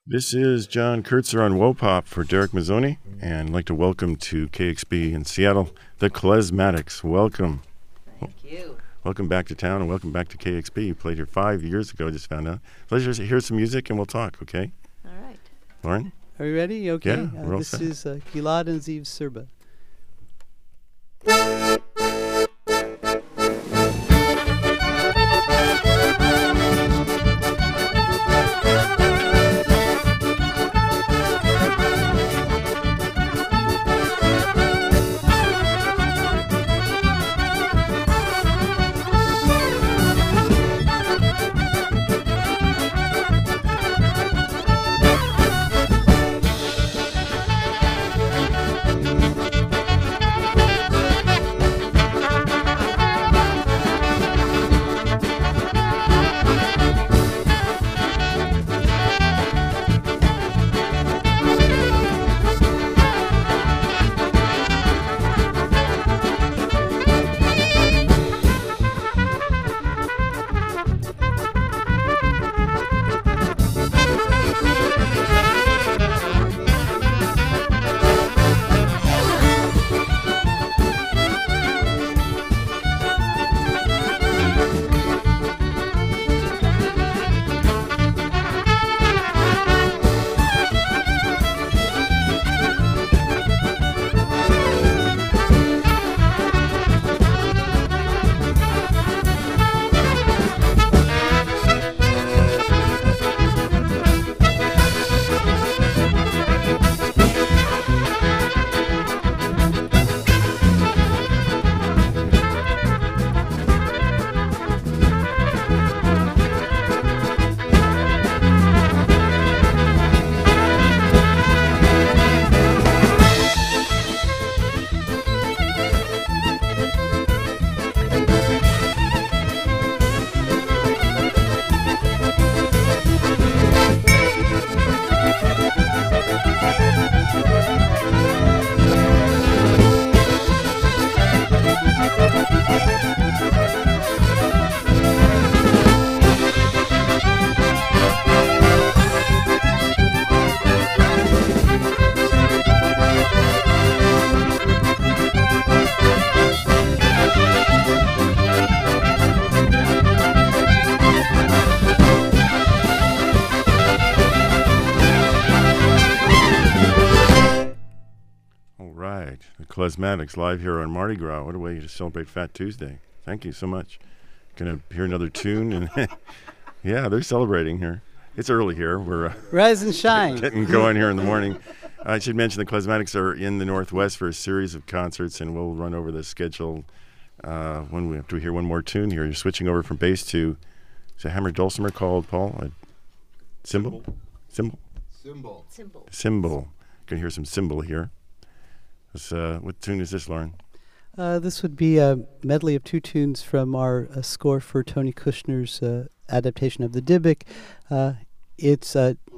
This is John Kurtzer on WOPOP for Derek Mazzoni, and I'd like to welcome to KXP in Seattle, the Klezmatics. Welcome. Thank you. Welcome back to town, and welcome back to KXP. You played here 5 years ago, just found out. Let's just hear some music, and we'll talk, okay? All right. Lauren? Are you ready? Okay. Yeah, we're all this set. is Gilad and Ziv Sirba. Klezmatics live here on Mardi Gras. What a way to celebrate Fat Tuesday. Thank you so much. Gonna hear another tune, and yeah, they're celebrating here. It's early here. We're Rise and shine. getting going here in the morning. I should mention the Klezmatics are in the Northwest for a series of concerts, and we'll run over the schedule when we have to hear one more tune here. You're switching over from bass to, is it hammer dulcimer called, Paul? A cymbal? Symbol. Cymbal. Gonna hear some cymbal here. What tune is this, Lauren? This would be a medley of two tunes from our score for Tony Kushner's adaptation of the Dybbuk. It's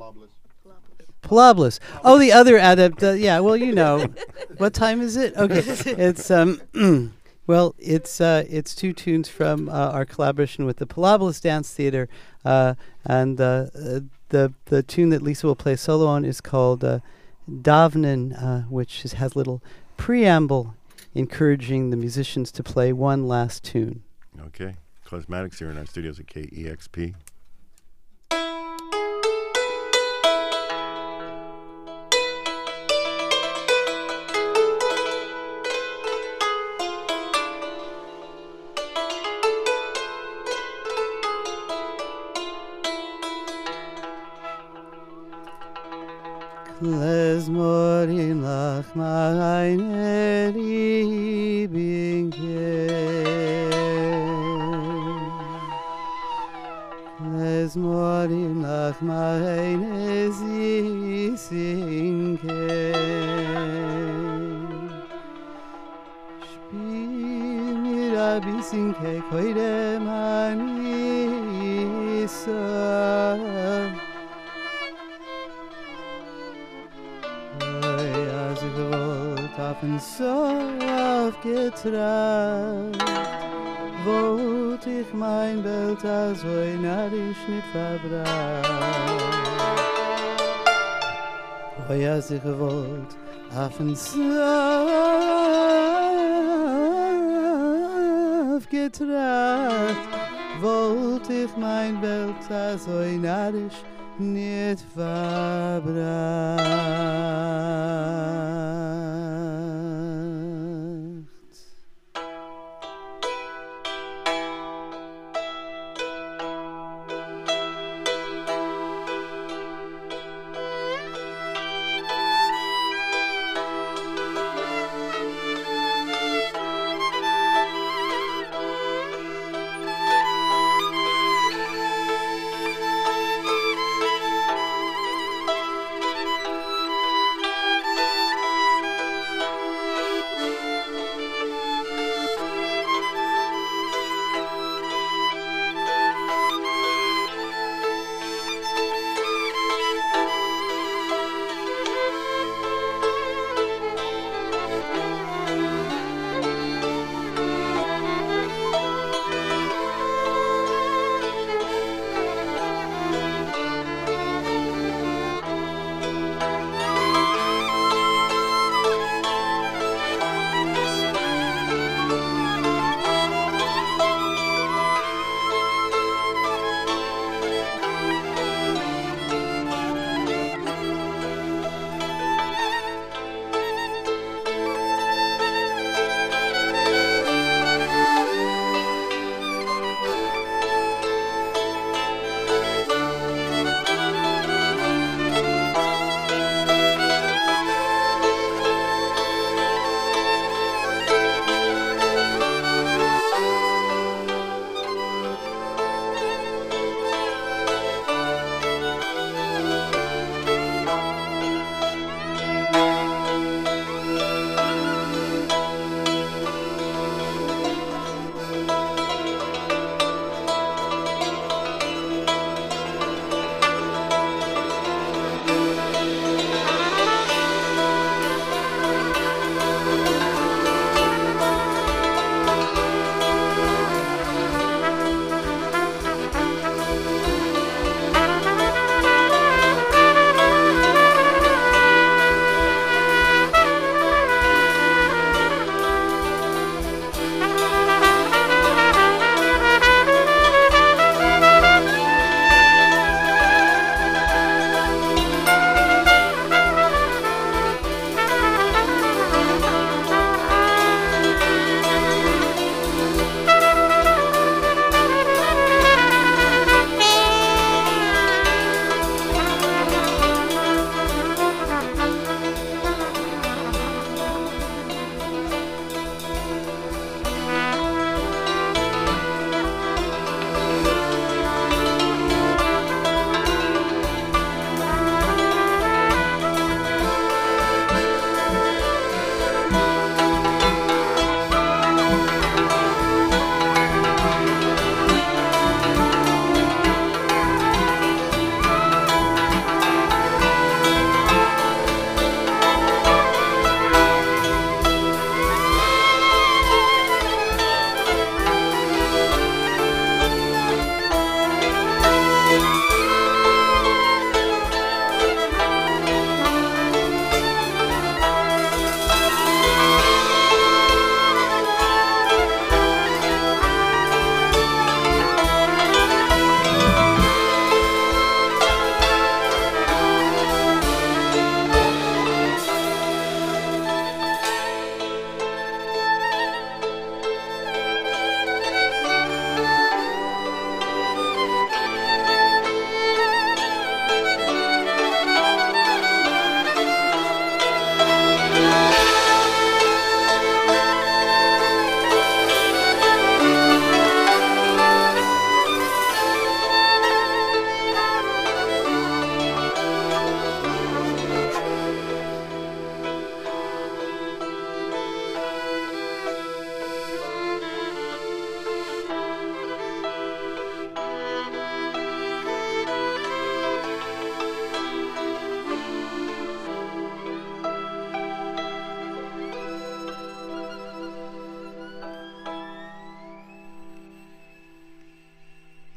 Palablis. Oh, the other yeah, well, you know. What time is it? Okay. It's well, it's two tunes from our collaboration with the Palablis Dance Theater, and the tune that Lisa will play solo on is called Davnen, which has a little preamble encouraging the musicians to play one last tune. Okay. Klezmatics here in our studios at KEXP. Klezmorim lach meine Liebinge, Klezmorim lach meine Süßinge, Spiel mir a bisschen heute mani so. Offen so aufgetragen, wollt ich mein Bild also narrisch nicht verbrannt. ja sie gewollt auf den Sauf getracht, wollt ich mein Welt so narisch nicht verbracht.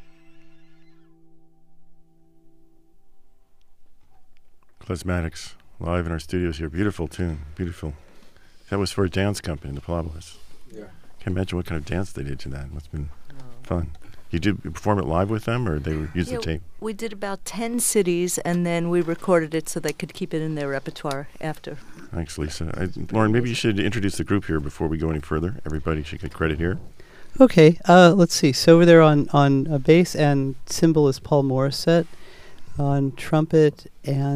Klezmatics live in our studios here. Beautiful tune, beautiful. That was for a dance company, the Palabras. Yeah. Can't imagine what kind of dance they did to that. It must have been fun. You perform it live with them, or they would use the tape? We did about 10 cities, and then we recorded it so they could keep it in their repertoire after. Thanks, Lisa. Lauren, maybe you should introduce the group here before we go any further. Everybody should get credit here. Okay, let's see. So over there on bass and cymbal is Paul Morissette. On trumpet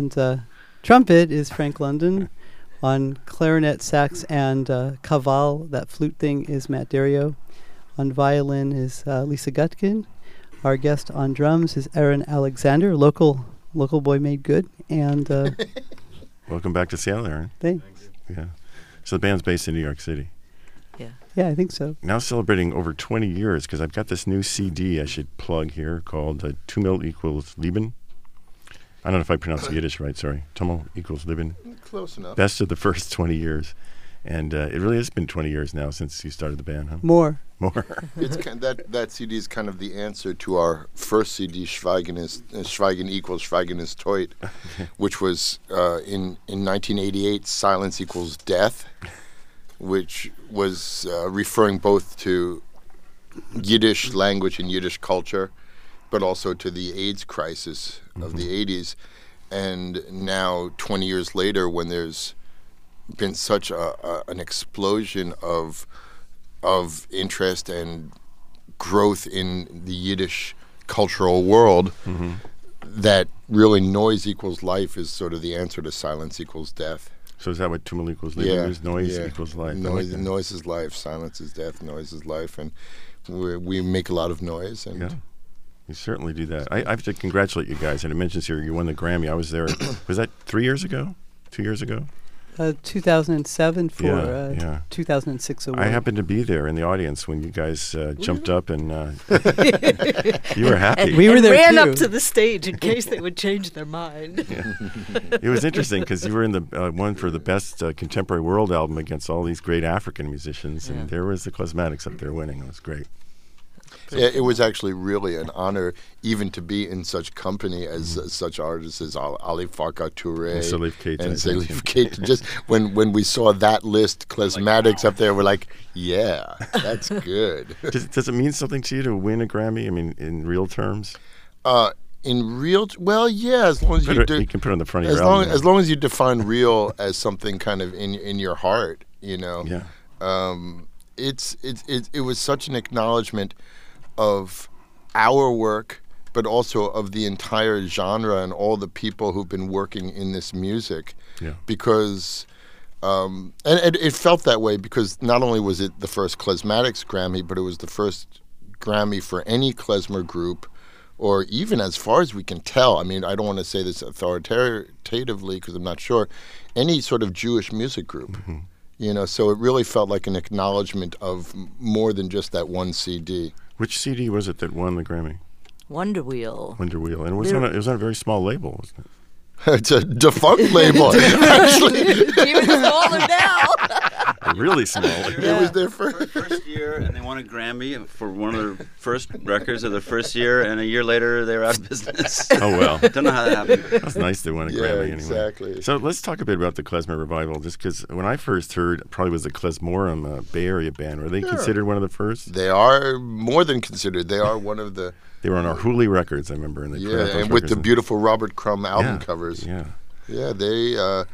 is Frank London. On clarinet, sax, and caval, that flute thing, is Matt Dario. On violin is Lisa Gutkin. Our guest on drums is Aaron Alexander, local boy made good. And welcome back to Seattle, Aaron. Thanks. Yeah. So the band's based in New York City. Yeah, I think so. Now celebrating over 20 years, because I've got this new CD I should plug here called Tummel equals Leben. I don't know if I pronounced Yiddish right, sorry. Tummel equals Leben. Close enough. Best of the first 20 years. And it really has been 20 years now since you started the band, huh? More. It's that CD is kind of the answer to our first CD, Schweigen equals Schweigen ist Tot, which was in 1988, Silence equals Death, which was referring both to Yiddish language and Yiddish culture, but also to the AIDS crisis of the 80s. And now, 20 years later, when there's been such an explosion of interest and growth in the Yiddish cultural world, that really noise equals life is sort of the answer to silence equals death. So is that what Tummel equals Leben is? Noise equals life. Noise is life. Silence is death. Noise is life. And we make a lot of noise. And yeah, you certainly do that. I have to congratulate you guys. And it mentions here you won the Grammy. I was there. Was that 3 years ago? 2 years ago? 2007 for 2006 award. I happened to be there in the audience when you guys jumped up and you were happy. We were there ran too. up to the stage in case they would change their mind. Yeah. It was interesting because you were in the one for the best contemporary world album against all these great African musicians, and there was the Klezmatics up there winning. It was great. Yeah, it was actually really an honor even to be in such company as such artists as Ali Farka Touré and Salif Keita. And Salif Keita. Just when we saw that list, Klezmatics up there, we're like, yeah, that's good. Does it mean something to you to win a Grammy? I mean, in real terms? Well, yeah, as long as you do. You can put it on the front of your album. As long as you define real as something kind of in your heart, you know. Yeah. It was such an acknowledgement of our work, but also of the entire genre and all the people who've been working in this music. Yeah. Because, and it felt that way because not only was it the first Klezmatics Grammy, but it was the first Grammy for any klezmer group, or even as far as we can tell. I mean, I don't want to say this authoritatively because I'm not sure, any sort of Jewish music group. Mm-hmm. You know, so it really felt like an acknowledgement of more than just that one CD. Which CD was it that won the Grammy? Wonder Wheel. Wonder Wheel. And it was on a very small label, wasn't it? It's a defunct label, actually. Even smaller now. Really small. It was their first year, and they won a Grammy for one of their first records of their first year, and a year later they were out of business. Oh, well. Don't know how that happened. That's nice they won a Grammy anyway. Exactly. So let's talk a bit about the Klezmer Revival, just because when I first heard, probably was the Klezmorim Bay Area band. Were they considered one of the first? They are more than considered. They are one of the... They were on our Hooli records, I remember. And and with the beautiful Robert Crumb album covers. Yeah. Yeah, they,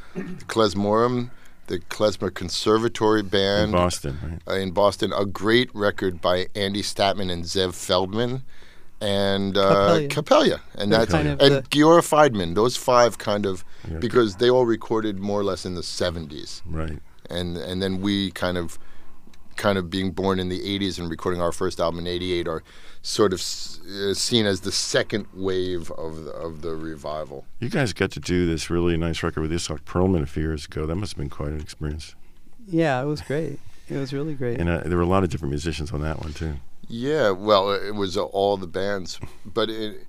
Klezmorim, the Klezmer Conservatory Band. In Boston, right? A great record by Andy Statman and Zev Feldman. And Capella. And that's and Giora Feidman. Those five kind of, because they all recorded more or less in the 70s. Right. And then we kind of being born in the 80s and recording our first album in 88 are sort of seen as the second wave of the revival. You guys got to do this really nice record with Itzhak Perlman a few years ago. That must have been quite an experience. Yeah, it was great. It was really great. And there were a lot of different musicians on that one, too. Yeah, well, it was all the bands. But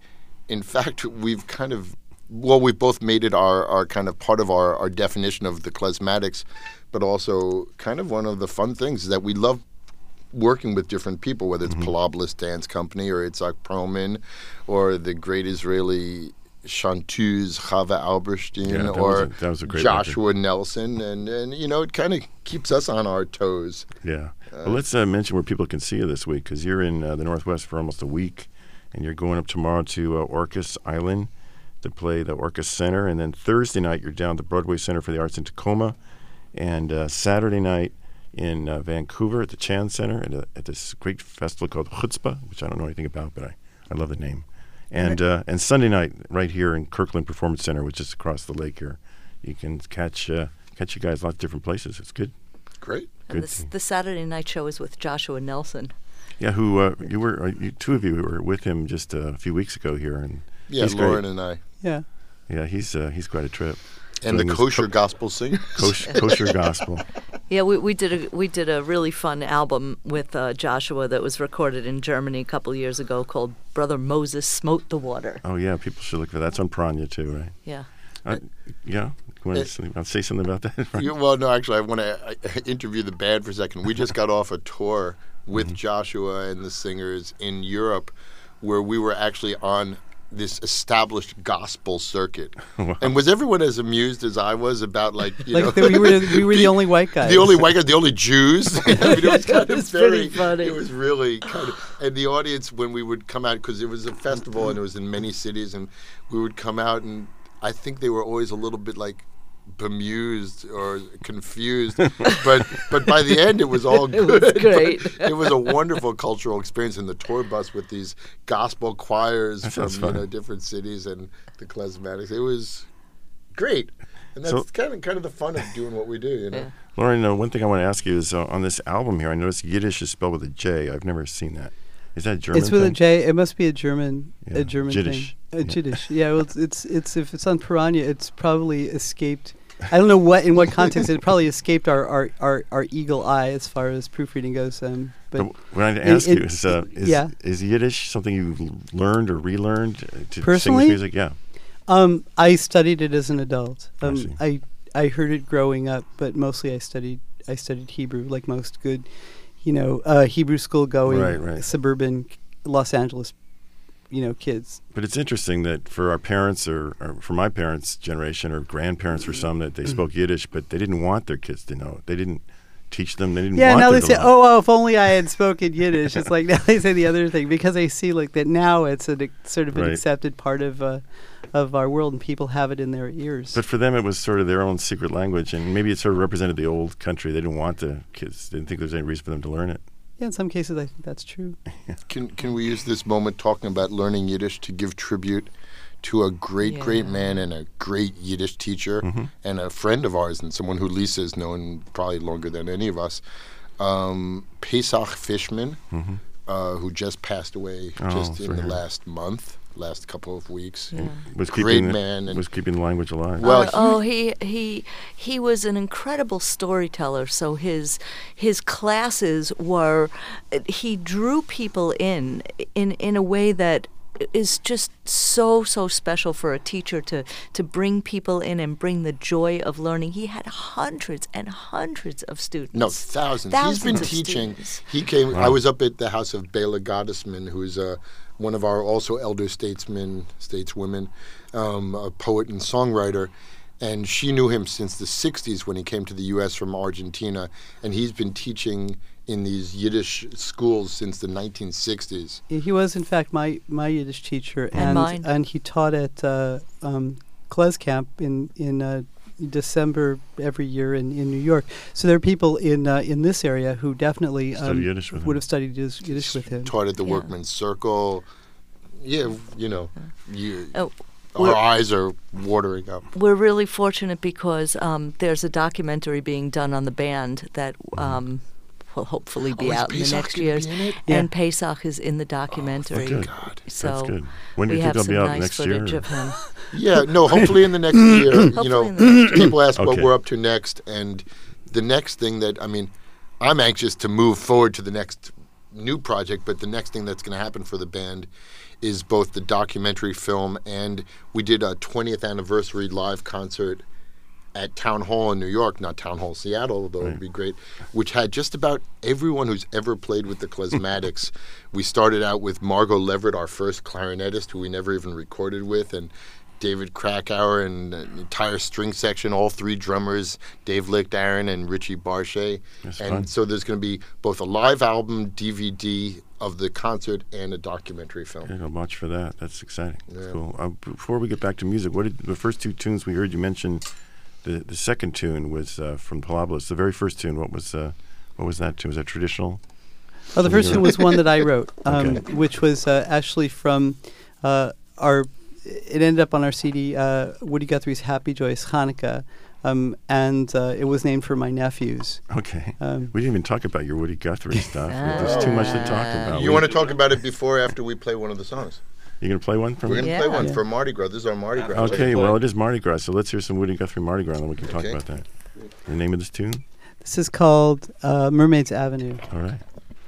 in fact, we've kind of... Well, we've both made it our kind of part of our definition of the Klezmatics, but also kind of one of the fun things is that we love working with different people, whether it's Palablas Dance Company or Itzhak Perlman or the great Israeli chanteuse Chava Alberstein Yeah, that was a great Joshua Nelson, and it kind of keeps us on our toes. Yeah. Well, let's mention where people can see you this week, because you're in the Northwest for almost a week, and you're going up tomorrow to Orcas Island to play the Orcas Center, and then Thursday night you're down at the Broadway Center for the Arts in Tacoma, and Saturday night in Vancouver at the Chan Center at this great festival called Chutzpah, which I don't know anything about, but I love the name. And Sunday night right here in Kirkland Performance Center, which is across the lake here. You can catch you guys lots of different places. It's good. Great. And the Saturday night show is with Joshua Nelson. Yeah, who two of you were with him just a few weeks ago here, and Yeah, he's Lauren great. and I. Yeah, he's quite a trip. And the Doing his kosher gospel singer. kosher gospel. Yeah, we did a really fun album with Joshua that was recorded in Germany a couple years ago called Brother Moses Smote the Water. Oh yeah, people should look for that. That's on Pranya too, right? Yeah. Yeah. You want to say something about that? Well, no, actually, I want to interview the band for a second. We just got off a tour with Joshua and the singers in Europe, where we were actually on this established gospel circuit. Wow. And was everyone as amused as I was about, we were the only white guys. The only white guys, the only Jews. I mean, it was kind of pretty funny. It was really kind of, and the audience, when we would come out, because it was a festival and it was in many cities, and we would come out, and I think they were always a little bit bemused or confused, but by the end it was all good. It was great. It was a wonderful cultural experience in the tour bus with these gospel choirs That from sounds fun. Different cities and the Klezmatics. It was great, and that's So- kind of the fun of doing what we do. Yeah. Lauren, one thing I want to ask you is on this album here, I noticed Yiddish is spelled with a J. I've never seen that. Is that a German It's with thing? a J. It must be a German Jiddish. thing. Jiddish. Yeah. Well, it's if it's on Piranha, it's probably escaped. I don't know in what context it probably escaped our eagle eye as far as proofreading goes. But what I ask you yeah. is Yiddish something you learned or relearned to Personally? sing this music? Yeah. I studied it as an adult. I see. I heard it growing up, but mostly I studied Hebrew, like most good, Hebrew school going Right. suburban Los Angeles, kids. But it's interesting that for our parents or for my parents' generation or grandparents for some that they spoke Yiddish, but they didn't want their kids to know it. They didn't teach them. They didn't Yeah, want now them they to say, learn. "Oh, if only I had spoken Yiddish." It's like now they say the other thing because they see that now it's sort of an Right. accepted part of our world, and people have it in their ears. But for them, it was sort of their own secret language, and maybe it sort of represented the old country. They didn't want the kids. They didn't think there was any reason for them to learn it. Yeah, in some cases, I think that's true. Can we use this moment talking about learning Yiddish to give tribute to a great man and a great Yiddish teacher and a friend of ours and someone who Lisa has known probably longer than any of us, Pesach Fishman, who just passed away just in the last couple of weeks. Yeah. Was Great keeping man and- was keeping the language alive. Well, he was an incredible storyteller. So his classes were, he drew people in a way that is just so special for a teacher to bring people in and bring the joy of learning. He had hundreds and hundreds of students. No, thousands. Thousands He's been of teaching. students. He came. Wow. I was up at the house of Bela Gottesman, who's one of our also elder stateswomen, a poet and songwriter. And she knew him since the 60s when he came to the U.S. from Argentina. And he's been teaching in these Yiddish schools since the 1960s. He was, in fact, my Yiddish teacher, And mine. and he taught at Klez Camp in December every year in New York. So there are people in this area who definitely Studied Yiddish with him. would have studied Yiddish with him. Taught at the Yeah. Workman's Circle. Yeah, We're- our eyes are watering up. We're really fortunate because there's a documentary being done on the band that will hopefully be is out in the Pesach next gonna years. be in it? Yeah. And Pesach is in the documentary. good. God. So That's good. When do we you think have they'll some be out nice next year? footage of him. Yeah, no, hopefully in the next year. Hopefully in the next year. People ask what Okay. we're up to next, and the next thing I'm anxious to move forward to the next new project, but the next thing that's going to happen for the band is both the documentary film, and we did a 20th anniversary live concert at Town Hall in New York, not Town Hall Seattle, although it would be great, which had just about everyone who's ever played with the Klezmatics. We started out with Margot Leverett, our first clarinetist, who we never even recorded with, and David Krakauer and the entire string section, all 3 drummers, Dave Licht-Aaron and Richie Barchet. That's and fun. so there's going to be both a live album, DVD of the concert, and a documentary film. Okay, I'll watch for that. That's exciting. That's Yeah. cool. Before we get back to music, what did the first 2 tunes we heard? You mentioned the second tune was from Palabras. The very first tune. What was that tune? Was that traditional? Oh, the first one was one that I wrote, Okay. which was actually from our. It ended up on our CD, Woody Guthrie's Happy Joyous Hanukkah, and it was named for my nephews. Okay. Um, We didn't even talk about your Woody Guthrie stuff. There's too much to talk about. You want to talk about it before or after we play one of the songs? You going to play one from We're it? going to play Yeah. one Yeah. for Mardi Gras. This is our Mardi Gras. Okay, well, it is Mardi Gras, so let's hear some Woody Guthrie Mardi Gras, and then we can talk Okay. about that. The name of this tune? This is called Mermaid's Avenue. All right.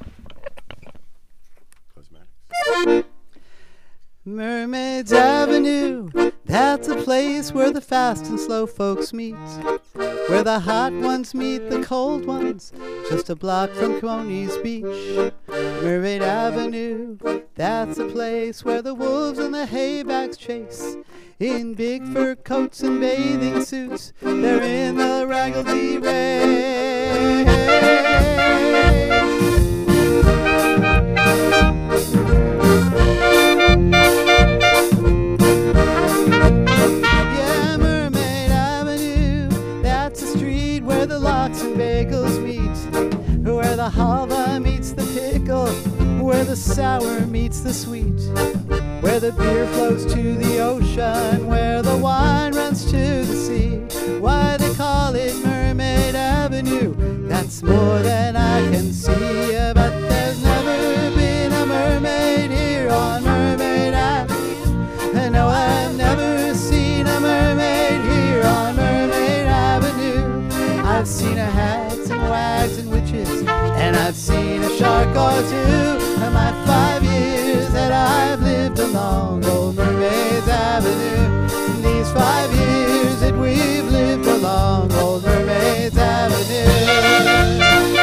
Mermaid's Avenue, that's a place where the fast and slow folks meet, where the hot ones meet the cold ones, just a block from Coney's Beach. Mermaid Avenue, that's a place where the wolves and the haybacks chase, in big fur coats and bathing suits, they're in the Raggledy race. Yeah, Mermaid Avenue, that's a street where the lox and bagels meet, where the halva meets the pickle, where the sour meets the sweet, where the beer flows to the ocean, where the wine runs to the sea. Why they call it Mermaid Avenue, that's more than I can see. But there's never been a mermaid here on Mermaid Avenue. No, I've never seen a mermaid here on Mermaid Avenue. I've seen a hags and wags and witches, and I've seen a shark or two. In my 5 years that I've lived along old Mermaid's Avenue, these 5 years that we've lived along old Mermaid's Avenue.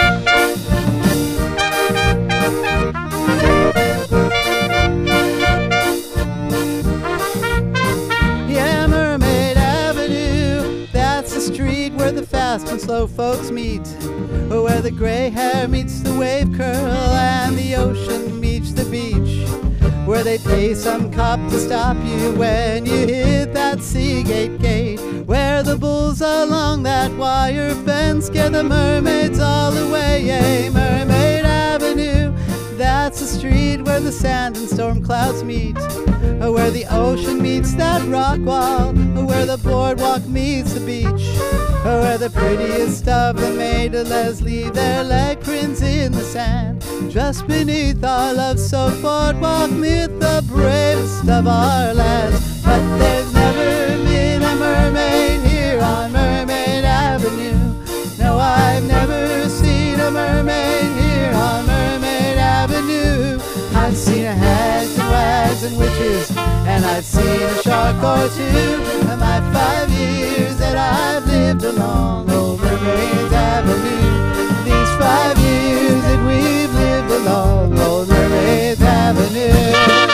Yeah, Mermaid Avenue, that's the street where the fast and slow folks meet, where the gray hair meets the wave curl and the ocean meets the beach, where they pay some cop to stop you when you hit that Seagate gate, where the bulls along that wire fence scare the mermaids all away. Yeah, Mermaid Avenue, that's the street where the sand and storm clouds meet, where the ocean meets that rock wall, where the boardwalk meets the beach, where the prettiest of the maidens leave their leg prints in the sand. Just beneath our love-soaked boardwalk meet the bravest of our lads. But there's never been a mermaid here on Mermaid Avenue. No, I've never seen a mermaid here on Mermaid Avenue. I've seen a hags and wags and witches, and I've seen a shark or two. In my 5 years that I've lived along old Mermaid's Avenue, these 5 years that we've lived along old Mermaid's Avenue.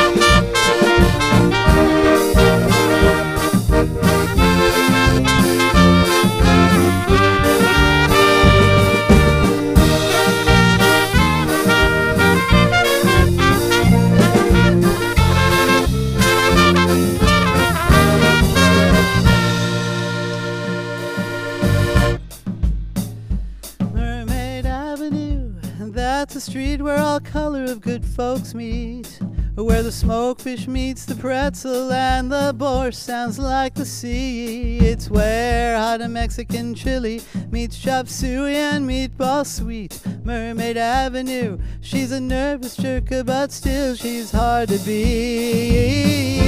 Mermaid Avenue, that's a street where all color of good folks meet, where the smokefish meets the pretzel and the borscht sounds like the sea. It's where hot Mexican chili meets chop suey and meatball sweet. Mermaid Avenue, she's a nervous jerker, but still she's hard to beat.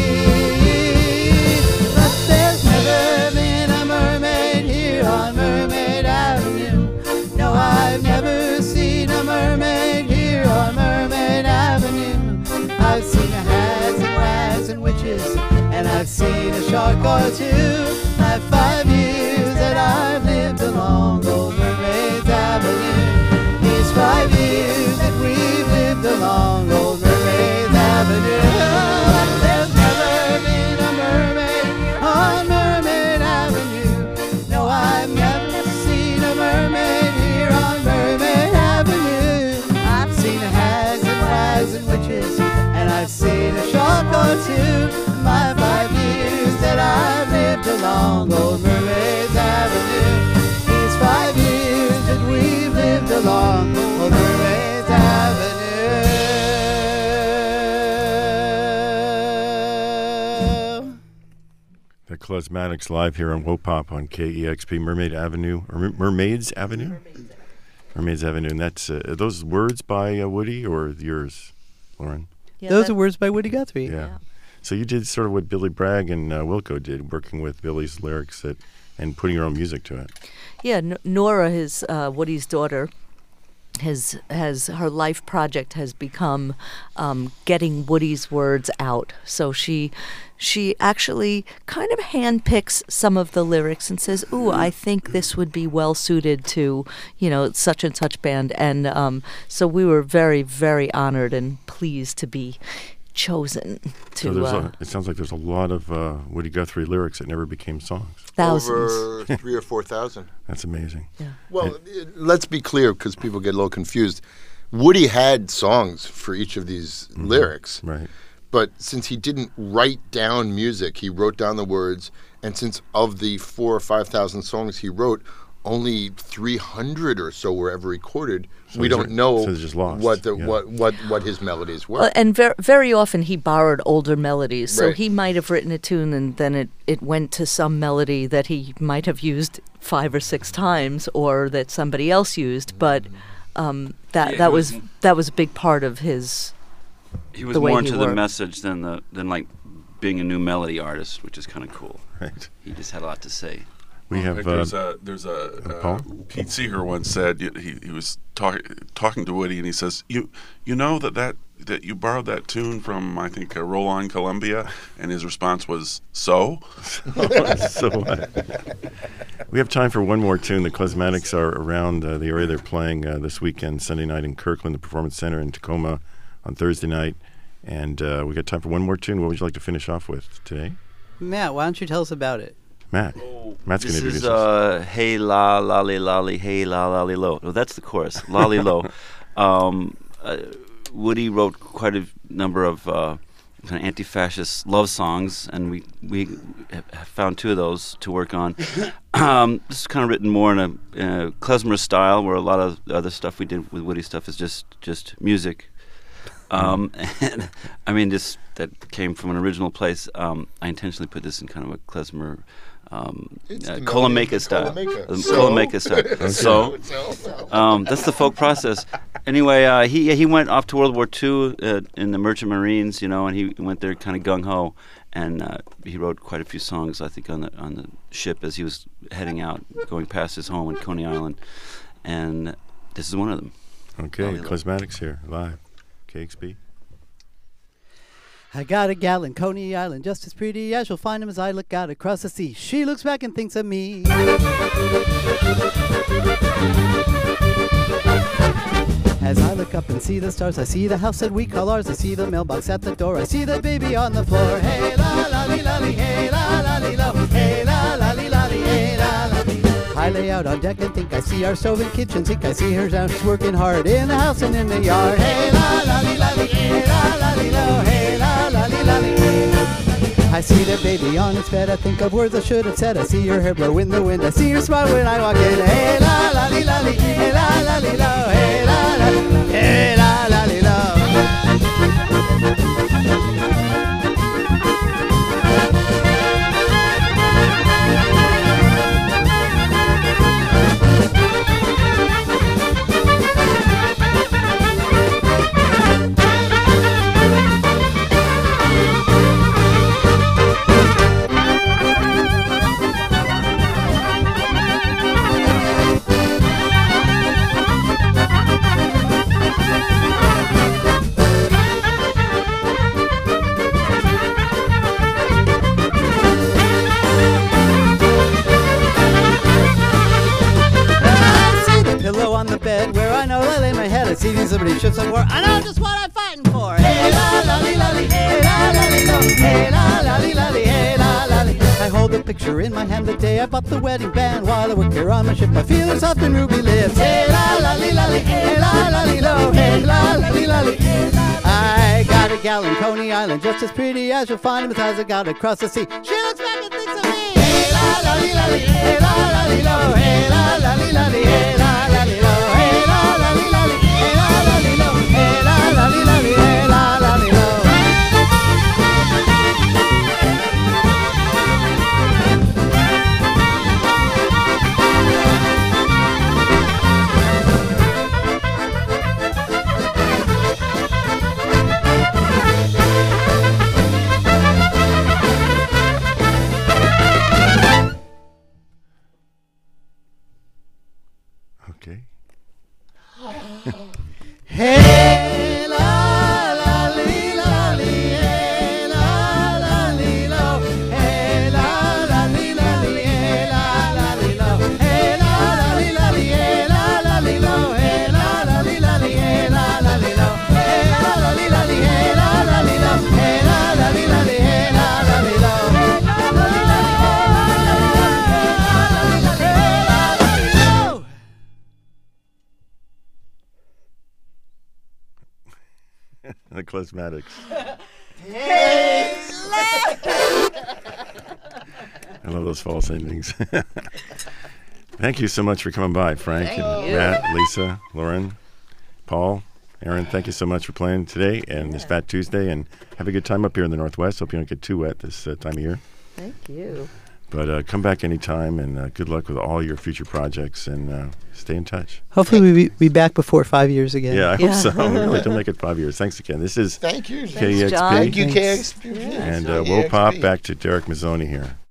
But there's never been a mermaid here on Mermaid Avenue. No, I've never seen a mermaid here on Mermaid Avenue. I've seen a hags and wags and witches, and I've seen a shark or two. My 5 years that I've lived along old Mermaid's Avenue, these 5 years that we've lived along old Mermaid's Avenue. There's never been a mermaid lived along Old Mermaids Avenue. These 5 years that we've lived along Old Mermaids Avenue. The Klezmatics live here on WOPOP on KEXP Mermaid Avenue, or Mermaids Avenue? Mermaids Avenue. And that's, are those words by Woody or yours, Lauren? Yeah, Those that- are words by Woody Guthrie. Yeah. So you did sort of what Billy Bragg and Wilco did, working with Billy's lyrics and putting your own music to it. Yeah, Nora, his Woody's daughter, has her life project has become getting Woody's words out. So she actually kind of handpicks some of the lyrics and says, "Ooh, I think this would be well suited to, such and such band." And so we were very, very honored and pleased to be chosen to. So it sounds like there's a lot of Woody Guthrie lyrics that never became songs. Thousands. Over 3,000 or 4,000. That's amazing. Yeah. Well, let's be clear because people get a little confused. Woody had songs for each of these lyrics, Right. but since he didn't write down music, he wrote down the words. And since of the 4,000 or 5,000 songs he wrote, only 300 or so were ever recorded. So We these don't are- know so they're just lost, what yeah. what his melodies were. And very often he borrowed older melodies. So Right. he might have written a tune and then it went to some melody that he might have used 5 or 6 times or that somebody else used. But that he was a big part of his. He was the way more he into the worked. message than like being a new melody artist, which is kind of cool. Right. He just had a lot to say. We have there's Paul? Pete Seeger once said he was talking to Woody and he says you know that you borrowed that tune from I think Roll On Columbia, and his response was so. so we have time for one more tune. The Klezmatics are around the area. They're playing this weekend, Sunday night in Kirkland, the Performance Center, in Tacoma on Thursday night. And we got time for one more tune. What would you like to finish off with today? Matt, why don't you tell us about it? Matt's going to This introduce is us. Hey La Lolly Lolly Hey La Lolly Lo. No, that's the chorus. Lolly Lo. Woody wrote quite a number of kind of anti-fascist love songs, and we have found 2 of those to work on. This is kind of written more in a klezmer style, where a lot of the other stuff we did with Woody stuff is just music. And I mean, that came from an original place. I intentionally put this in kind of a klezmer, It's the Kolomeka melody of style. Kolomeka. Kolomeka style. So that's the folk process. Anyway, he went off to World War II in the Merchant Marines, and he went there kind of gung ho, and he wrote quite a few songs, I think, on the ship as he was heading out, going past his home in Coney Island, and this is one of them. Okay, Klezmatics here, live. KXP. I got a gal in Coney Island, just as pretty as you'll find him as I look out across the sea. She looks back and thinks of me. As I look up and see the stars, I see the house that we call ours. I see the mailbox at the door. I see the baby on the floor. Hey la la li la li, hey la la li lo. Hey la la li la li, hey la la li. I lay out on deck and think I see our stove and kitchen sink. I see her down, she's working hard in the house and in the yard. Hey la la li la li, hey la la li lo. Hey la la li la li. I see the baby on its bed. I think of words I should have said. I see her hair blow in the wind. I see her smile when I walk in. Hey la la li la li, hey la la li lo. Hey la la, hey la la li lo. On the bed where I know I lay my head. I see these liberty ships on war. I know just what I'm fighting for. Hey la la li la li, hey la la li lo. Hey la la li la li, hey la la li. I hold the picture in my hand the day I bought the wedding band. While I work here on my ship, I feel her soft and ruby lips. Hey la la li la li, hey la la li lo. Hey la la li la li. I got a gal in Coney Island, just as pretty as you'll find him. As I got across the sea, she looks back and thinks of me. Okay. Hey la la lee la lee, hey la la lee lo, hey la la lee la lee, hey la la lee lo, hey la la lee la lee, hey la la lee lo, hey la la lee la lee, hey la la lee lo, hey la la lee la lee, hey la la lee lo, hey la la lee la lee, hey la la lee lo. The Klezmatics. I love those false endings. Thank you so much for coming by, Frank and you. Matt, Lisa, Lauren, Paul, Aaron. Thank you so much for playing today and this Fat Tuesday, and have a good time up here in the Northwest. Hope you don't get too wet this time of year. Thank you. But come back anytime, and good luck with all your future projects, and stay in touch. Hopefully we'll be back before 5 years again. Yeah, I hope Yeah. so. Really, to make it 5 years. Thanks again. This is Thank you. KEXP. John. Thank you, Thanks. KXP. And we'll pop back to Derek Mazzoni here.